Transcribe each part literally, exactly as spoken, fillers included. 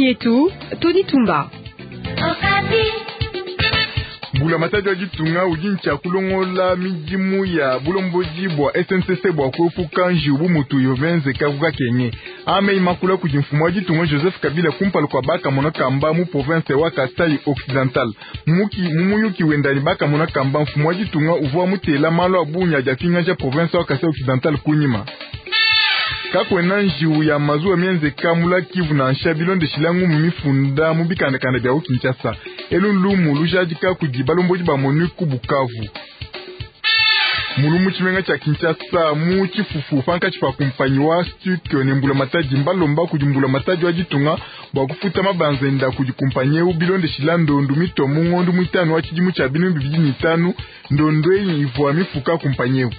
yetu, Tony Tumba. Bula mataji wajitunga ujincha kulongola mijimu ya bulomboji bwa S N C C bwa kuepuka njiubu mutu yovenze kavuka kenye. Ame imakula kujimfumu wajitunga Joseph Kabila kumpalo kwa baka mona kamba mu province wa Kasai Occidental. Muki mumuyuki wendani baka mona kamba mfumu wajitunga uvuwa mutela malo abunya jafinga ja province wa Kasai Occidental kunyima. Kakwena njiu ya mazuwa mienze kamula Kivu na nshabilonde shilangu mumifunda mubikanda kanda bya Kinshasa. Elunlu mulujajika kujibalomboji ba Moniku Bukavu. Mulumu chimenga cha Kinshasa mu chifufu fanka chipa kumpanyi wa Stuk nembula mataji mbalomba kujimbula mataji wajitunga bwa kufuta mabanzenda kujikumpanye ubilonde shilando ndumito mungondu mwitanu wa chijimu cha binu bibiji mitanu ndondwe ivuwa mifuka kumpanyewu.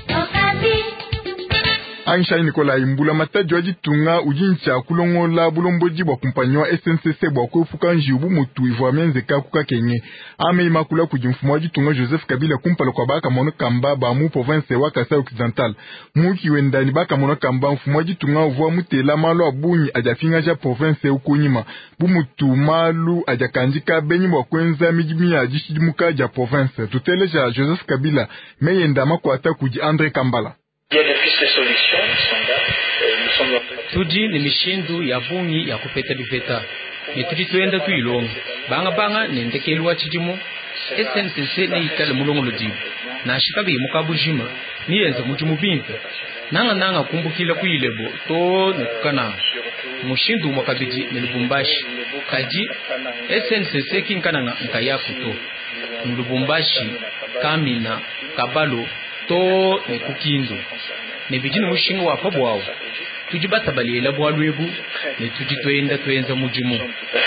Aisha Nikola imbula mataji wajitunga ujincha kulongola bulomboji bwa kumpanywa S N C C bwa kuepuka njiubu mutu ivuwa mienze kakuka kenye. Ame imakula kujimfumu wajitunga Joseph Kabila kumpalo kwa baka mono kamba ba mu province wa Kasai Occidental. Muki wendani baka mono kamba mfumu wajitunga uvuwa mutela malo abunyi ajafinga ja province ukunyima. Bumutu malu ajakanjika benyi bwa kwenza mijimi ya ajishidimuka ja province. Tuteleja Joseph Kabila meyenda makwata kuji Andre Kambala. Tuji ni mishindu ya bungi ya kupeta bifeta. Ni tuji tuenda tuilonga. Banga banga ni ndekelwa chijimu. S N C C ni ikale mulongo lujibu. Na shikabi mukabujima. Ni enze mujimu bimpe. Nanga nanga kumbukila kuilebo. To ni kukana. Mushindu mwakabiji ni Lubumbashi. Kaji S N C C kinkana nkaya kuto. Lubumbashi, Kamina, Kabalo. To ni kukindu. Ni vijini mushingo wa pabuao. Tujibata baliela bwa lwebu. Ni tujitoenda tuenza mujimu.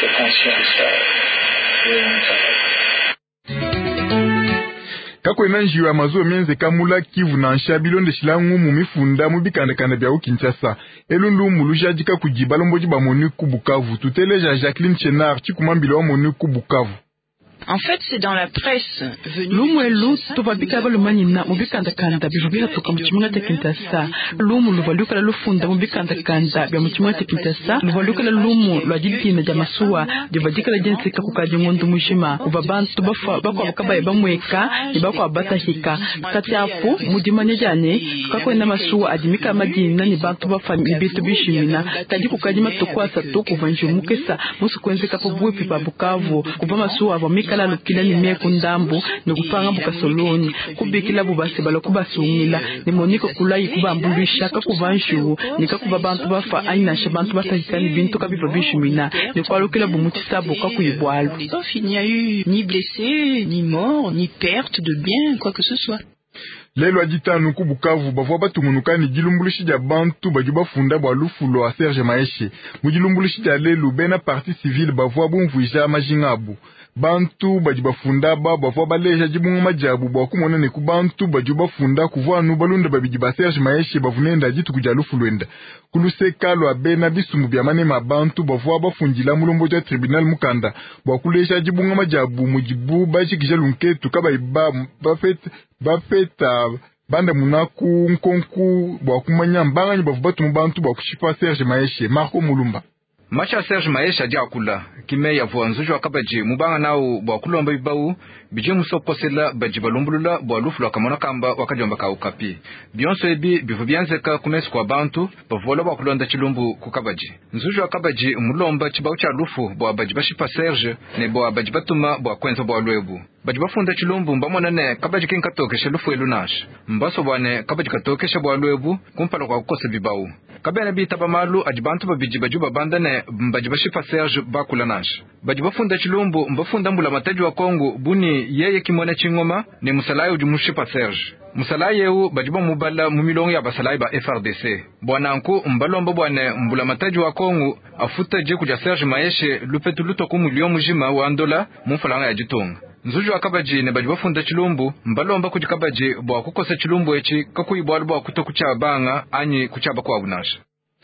Kakwena njiu ya mazuwa mienze kamula Kivu na nshabilonde shilangu mumifunda mubikanda kanda bya Kinshasa. Elundu mulujajika kujibalomboji ba Moniku Bukavu. Tuteleja Jacqueline Chenard chikumambila wa Moniku Bukavu. En fait, c'est dans la presse venue. Lumwelu topabika balumanyina mubikanda kanda bivubiha toka muchimunga te Kinshasa. Lumu luvaluka la lufunda mubikanda kanda bya muchimunga te Kinshasa. Luvaluka la lumu lwajidina ja masuwa divadika la jensika kukaje ngondu mujima. Ubabantu bafa bakwa bakabaye bamweka ibakwa batahika. Kati apo mudimanya jane kakwena masuwa adimika madina ni bantu bafa bitu bishimina. Kaji kukaje matokwasa to kuvanju mukesa musu kwenzeka po bwepi pa Bukavu kuba masuwa abamika la lukila ni meku ndambu ni kupanga bukasoloni kubikila bubasi balo kubasungila ni moniko kulayi kubambulisha kakuvanshu ni kakuba bantu bafa ainasha bantu batahikani bintu kabiva bishimina ni kwa lukila bumuti sabo kakuyibwalu. Il n'y a eu ni blessés, ni morts, ni perte de biens, quoi que ce soit. Lelo ajitanu ku Bukavu bavwa batumunukani jilumbulushi ja bantu bajuba funda bwa lufulo wa Serge Maeshe. Mujilumbulushi ja lelu bena parti civile bavwa bumvuija majingabu. Bantu bajuba funda ba bavwa baleja jibunga majabu bwa kumona ne ku bantu bajuba funda kuvwa nu balunda babijiba Serge Maeshe bavunenda jitu kuja lufulo. Kuluseka lwa bena bisumu bya manema bantu bavwa bafunjila mulombo ja tribunal mukanda bwa kuleja jibunga majabu mujibu bajikija lunketu kabaiba bafete bafeta banda munaku nkonku bwa kumanya mbanga bavubatu mubantu bwa kushipa Serge Maeshe. Marco Mulumba. Macha Serge Maeshe ajakula kime yavuwa nzuju akabaji mubanga nao bwa kulomba bibau bije musokosela baji balumbulula bwa lufulo akamona kamba wakajomba ka ukapi bionso ebi bivu byanzeka kumesi kwa bantu bavuola bwa kulonda chilumbu kukabaji nzuju akabaji mulomba chibau cha lufu bwa baji bashipa Serge ne bwa baji batuma bwa kwenza bwa lwebu baji bafunda chilumbu mbamona ne kabaji kinkatokesha lufu elunash mbaso bwane kabaji katokesha bwa lwebu kumpala kwa kukosa bibau kabena bitaba malu ajibantu babiji bajuba bandane mbaji bashipa Serge bakulanash baji bafunda chilumbu mbafunda mbula mataji wa Kongo buni yeye kimona chingoma ne musalaye ujumushipa Serge musalaye u bajiba mubala mumilongo ya basalaye ba F R D C bwananku mbalomba bwane mbula mataji wa Kongo afuta je kuja Serge Maeshe lupetu luto ku milioni mujima wa dola mufalanga ya jitonga nzuju akabaji ne baji bafunda chilumbu mbalomba kujikabaji bwa kukosa chilumbu echi kakuyibwa bwa kutokucha banga anyi kuchaba kwa bunasha.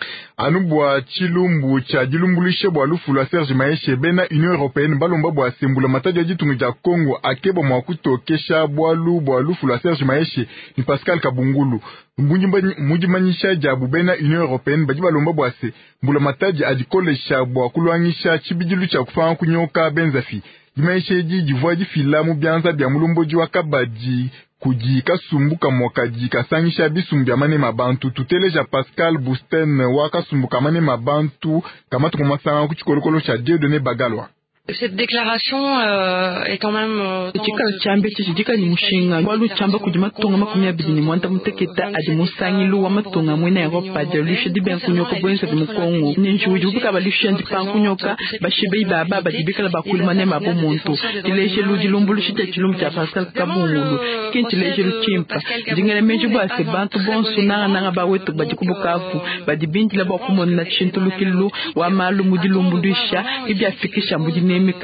Anubwa chilumbu cha jilumbulishe bwa lufu la Serge Maeshe bena Union Européenne balomba bwa sembula mataja jitungu ja Kongo akebo mwakutokesha bwa lu bwa lufu la Serge Maeshe ni Pascal Kabungulu. Mujimanyisha jabu bena Union Européenne baji balomba bwa se mbula mataja ajikolesha bwa kulwangisha chibijilu cha kufanga kunyoka benzafi. Jimaeshe ji jivwaji filamu byanza bya mulumboji wa kabaji kuji kasumbuka mwakaji kasangisha bisumbi amane mabantu tuteleja Pascal Busten waka sumbuka amane mabantu kama tukumasanga kuchikolokolo cha Dieudonné Bagalwa. Cette déclaration euh, est quand même euh, chika chambe chijika ni mushinga walu chamba kujima tonga makumi abiri ni mwanta muteketa adi musangi lu wa matonga mwena Europa de lushe di ben kunyoka bwenza di mukongo ninju ujubuka balushe ndi pan kunyoka bashibe baba badibika la bakuli mane mabo muntu tileje lu dilumbu lushe te chilum cha Pascal Kabungulu kinti leje lu chimpa dingere meju ba se bantu bonsu na na ba wetu badikubukafu badibindi la bakumo na chintu lukilu wa malu mudilumbu lusha ibya fikisha mudine euh,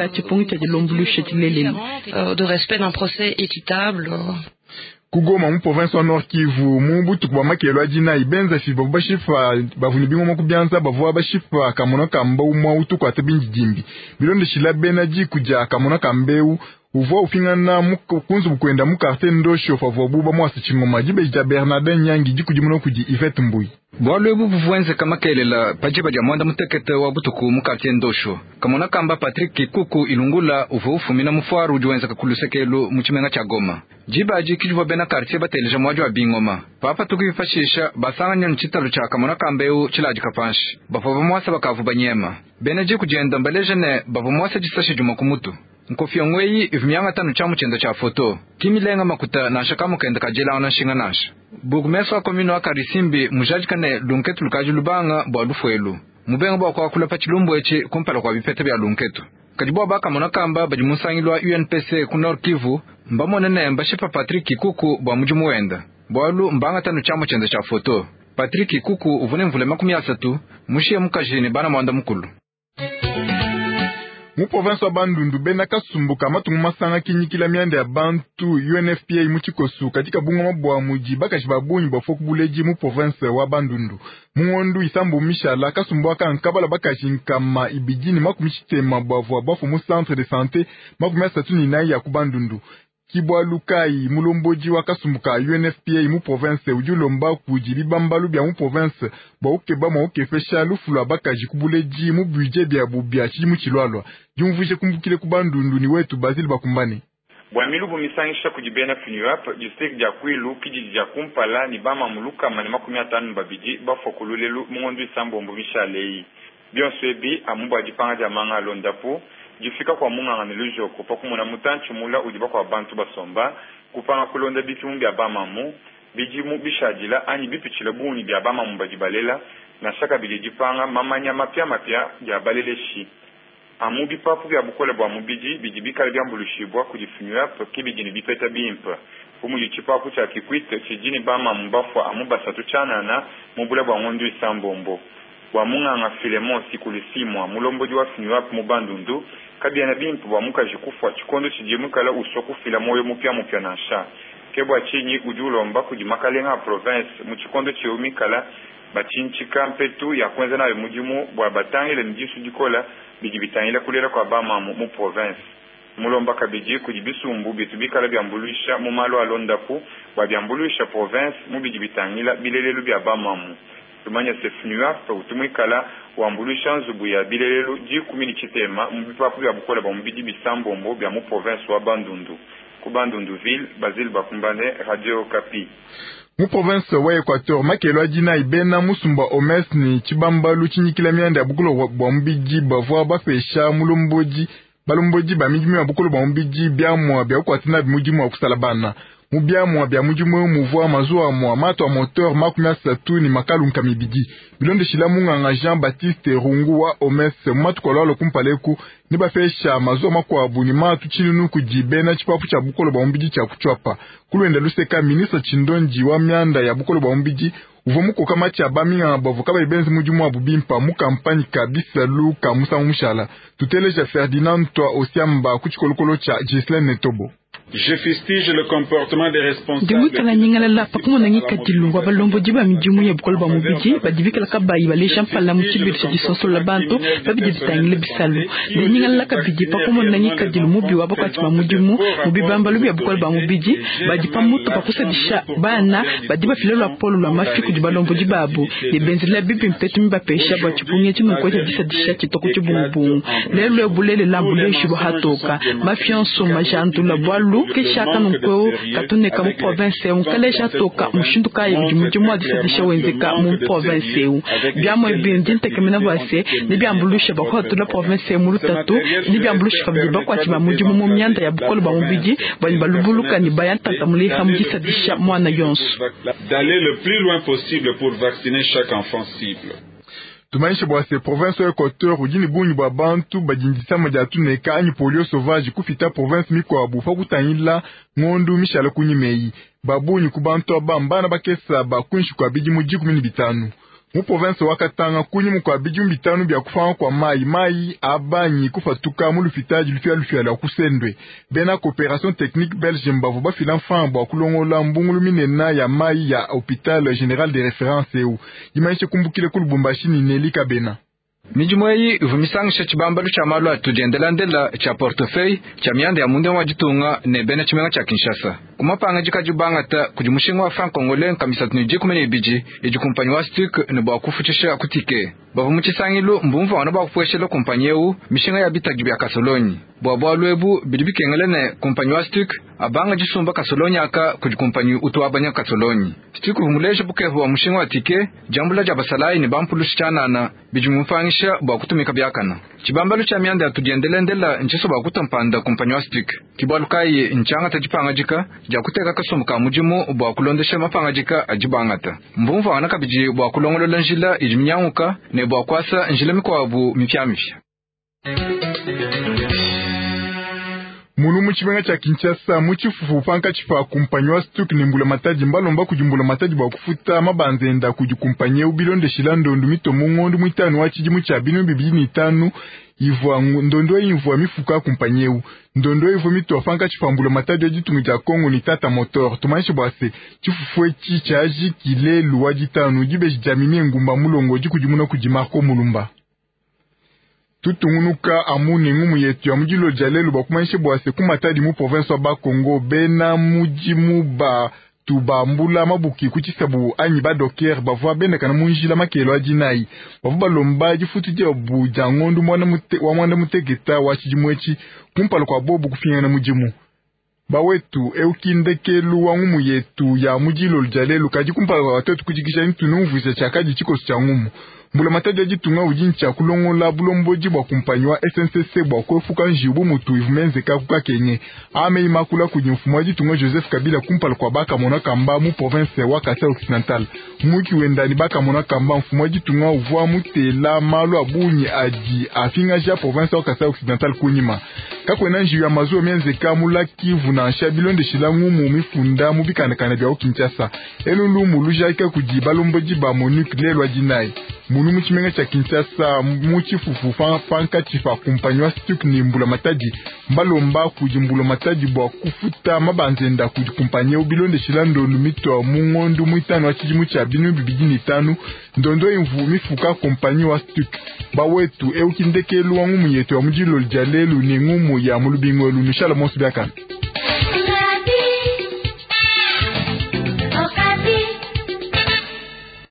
de respect d'un procès équitable. Kugoma mu province wa Nord Kivu mubutu kwa makelo ajina ibenza fi babu bashifa bavuni bingo makubyanza bavuwa bashifa kamono kamba umwa utu kwa tabinji jimbi bilonde shila benaji kuja kamono kambeu uvo ufingana mukunzu bukwenda mu quartier ndosho favo buba mwasi chingoma jibe ja Bernardin Nyangi jikujimuno kuji Yvette Mbui bwalo ebu buvuenze kama kelela pajiba ja mwanda mutekete wa butuku mu quartier ndosho kamona kamba Patrick Kikuku ilungula uvo ufumina mufaru ujuenza kakulusekelo mu chimenga cha Goma jiba ji kijuva bena quartier bateleja mwajo wa Bingoma papa tukifashisha basanga nchitalo cha kamona kambeu chilaji kapanshi bafova mwasa bakavu banyema benaji kujenda mbaleje ne bavo mwasa jisashi juma kumutu Nkofia ngweyi ivimyanga tanu chamu chenda cha foto. Kimi lenga makuta na shakamu kenda kajela wana shinga nasha. Bugumesa wa komino wa Karisimbi mujajikane lunketu lukaji lubanga bwa lufuelu. Mubenga bwa kwa kula pachilumbu echi kumpala kwa bipete bya lunketu. Kajibwa baka monakamba bajimusangilwa U N P C kunor Kivu mbamo nene mbashipa Patrick Kikuku bwa mujimuenda. Bwa lu mbanga tanu chamu chenda cha foto. Patrick Kikuku uvune mvule makumi asatu mushie mukajini bana mwanda mukulu. Mu province wa Bandundu bena kasumbuka matungu masanga kinyikila miande ya bantu U N F P A imuchikosu katika bunga mabwa muji baka shibabunyi bafoku buleji mu province wa Bandundu. Mungondu isambu mishala kasumbuwa ka nkabala baka shinkama ibijini makumishitema bavwa bafu mu centre de santé makumisa tuni nai ya kubandundu. Kibwa lukai mulomboji wa kasumbuka U N F P A mu province ujulomba kujibi bambalu bya mu province ba ukeba ma ukefesha lufulu abaka jikubuleji mu budget bya bubya chimu chilwalwa jumvuje kumbukile kubandundu ni wetu Basil Bakumbani bwa milubu misangisha kujibena finiwap district ja Kwilu kijiji ja Kumpala ni bama muluka mani makumi atanu babiji bafokululelu mungondu isambo mbumisha lei bionsebi amubwa jipanga ja manga londapo jifika kwa munga ngamilujo kupa kumuna mutanchi mula ujiba kwa bantu basomba kupanga kulonda bikimu bya bamamu bijimu bishajila ani bipichile buni bya bamamu bajibalela na shaka bijipanga mamanya mapya mapya bya baleleshi amu bipapu bya bukola bwa mubiji bijibika bya mbulushibwa kujifunywa kibijini bipeta bimpa umu jichipapu cha kikwite chijini bamamu bafwa amu basatu chanana mubula bwa ngondu isambombo wa munga nga Filemon sikulisimwa mulomboji wa finiwap mubandundu kabia na bimpu wa muka jikufu chikondo chijimukala usoku filamoyo mupya mupya na sha kebwa chinyi ujulomba kujimakale nga province mchikondo chiumikala bachinchika mpetu ya kwenza na mujimu wa batangile mjisu jikola bijibitangile kulela kwa bama mu, mu province mulomba kabiji kujibisumbu bitubikala byambuluisha mu malo alondapu wa byambuluisha province mu bijibitangila bilelelu bya bama mu tumanya sefunywa pa utumikala wambulisha nzubu ya bilelelu ji kumini chitema mbipapu ya bukola ba mbidi bisambombo bya mu province wa Bandundu ku Bandundu ville Basil Bakumbane Radio Kapi mu province wa Equateur makelo ajina ibena musumba omes ni chibambalu chinyikila mianda bukulo bwa mbiji bavwa bafesha mulomboji balomboji ba mijimi wa bukulo bwa mbiji bya mwa bya kwatina bimujimu wa kusalabana mubya mwa bya mujimu muvwa mazuwa mwa mato wa moteur makumya satu ni makalu nkamibidi bilonde shila munga nga Jean Baptiste Rungu wa Omes matu kolalo kumpaleku niba fesha mazo makwabu ni matu chilinu kujibena chipapu cha bukolo ba umbiji cha kuchwapa kulwenda luseka ministre Chindonji wa myanda ya bukolo ba umbiji uvomuko kama cha baminga bavu kaba ibenzi mujumu wa bubimpa mu kampani kabisa luka musa mushala tuteleja Ferdinand Toa Osiamba kuchikolokolo cha Gislaine Netobo. Je fustige le comportement des responsables. Demu kala nyingala la pakumo nangi katilu wa balombo jiba mijumu ya bukolo ba mubiji badivika la kabayi bale champala muchibiri cha jisoso la bantu babiji ditangile bisalu de nyingala la kabiji pakumo nangi katilu mubi wa bakati ma mujumu mubi bambalu ya bukolo ba mubiji bajipa mutu pakusa bisha bana badiba filelo apolo la mafiku di balombo jibabu de benzila bibi mpetu mba pesha ba chipunye chimu kwete disa disha chitoko chibungu lelo ebulele lambule shibo hatoka mafianso majandu la bwalu kishaka nunko katune ka mu province un kaleja toka mushindu ka yimjumu mwa disadisha wenzeka mu province u byamo ebindinte kemena base ni byambulusha bakho la province mu rutatu ni byambulusha kabye bakwati ba mujumu mu myanda ya bukolo ba mubiji bani balubuluka ni bayanta tamule hamu disadisha mwana yonso d'aller le plus loin possible pour vacciner chaque enfant cible. Tumaisha bwase province ya Equateur ujini bunyi bwa bantu bajindisa majatu neka anyi polio sauvage kufita province miko abufa kutanyila ngondu mishala kunyi meyi babunyi kubantu abambana bakesa bakunshi kwa biji mujiku mini bitanu mu province wakatanga kunyi mu kwa biji mbitanu bya kufanga kwa mai mai abanyi kufatuka mu lufitaji lufia lufia la kusendwe bena coopération technique belge mbavu ba filanfan bwa kulongola mbungulu minena ya mai ya hôpital général de référence eu imaisha kumbukile kulubumbashi ni Nelika Bena. Mijimwei uvumisangisha chibambalu cha malu atujendelandela cha portefeuille cha mianda ya munde wa jitunga ne bena chimenga cha Kinshasa. Kumapanga jikajubanga ta kujimushinga wa franc congolais kamisatu ni jikumene ibiji ejikumpanyi wa stuk ne bwa kufuchisha kutike. Bavu muchisangilu mbumva wana bwa kufueshela kumpanyeu mishinga ya bita jibya kasolonyi. Bwa bwa luebu bidibike ngelene kumpanyi wa stuk abanga jisumba kasolonyi aka kujikumpanyi utuwabanya kasolonyi. Stuk uvumuleje bukevu wa mushinga wa tike jambula jabasalai ni bampulushi chanana bijumufangisha bwa kutumika byakana. Chibambalu cha mianda ya tujendelendela nchiso bwa kutampanda kumpanyi wa stuk. Kibalukai nchanga tajipanga jika jakuteka kasumuka mujimu bwa kulondesha mapanga jika ajibangata. Mbumva wana kabiji bwa kulongolola njila ijimnyanguka ne bwa kwasa njila mikwabu mipya mipya. Munu muchimenga cha Kinshasa muchifufu panka chifa kumpanywa stuk nimbula mataji mbalomba kujimbula mataji bwa kufuta mabanzenda kujikumpanye ubilonde shilando ndumito mungondu mwitanu wachiji muchabinu bibini itanu ivwa ndondo ivwa mifuka kumpanyeu ndondo ivwa mito fanka chifambula mataji ajitungu cha Kongo ni Tata Motor tumanishe bwase chifufwe chichaji kile luwajitanu jibe jijamine ngumba mulongo jikujimuna kujimako mulumba. Tutungunuka amune ngumu yetu ya mjilo jalelu bakumanishe bwase kumatadi mu province wa Bakongo bena mujimu ba tubambula mabuki kuchisabu anyi ba docker bavwa bena kana munjila makelo ajinai bavu balomba jifutu je bu jangondu mwana mute wa mwana mutegeta wa chijimwechi kumpalo kwa bobu kufinyana mujimu bawetu eukindekelu wa ngumu yetu ya mujilo jalelu kaji kumpalo wa watoto kujikisha ntunuvu za chakaji chikosi cha ngumu. Mbula mataji ajitunga ujincha kulongola bulomboji bwa kumpanywa S N C C bwa kwefuka njibu mutu ivumenze kakuka kenye. Ame imakula kujimfumu ajitunga Joseph Kabila kumpala kwa baka mona kamba mu province wa Kasai Occidental. Mwiki wendani baka mona kamba mfumu ajitunga uvua mutela malu abunyi aji afinga ja province wa Kasai Occidental kunyima. Kakwena njibu ya mazuo mienze kamula kivu na shabilonde shilangu mumifunda mubikandakana bya Kinshasa. Elulu mulujaika kujibalomboji ba Monique lelo ajinai. Munu muchimenga cha Kinshasa muchifufu fanka chifa kumpanywa stuk ni mbula mataji mbalomba kujimbula mataji bwa kufuta mabanzenda kujikumpanye ubilonde shilando lumito mungondu muitano wachijimu cha binu bibijini tanu ndondo invu mifuka kumpanywa stuk bawetu eukindekelu wa ngumu yetu wa mujilo jalelu ni ngumu ya mulubingo lunishala monsu biaka.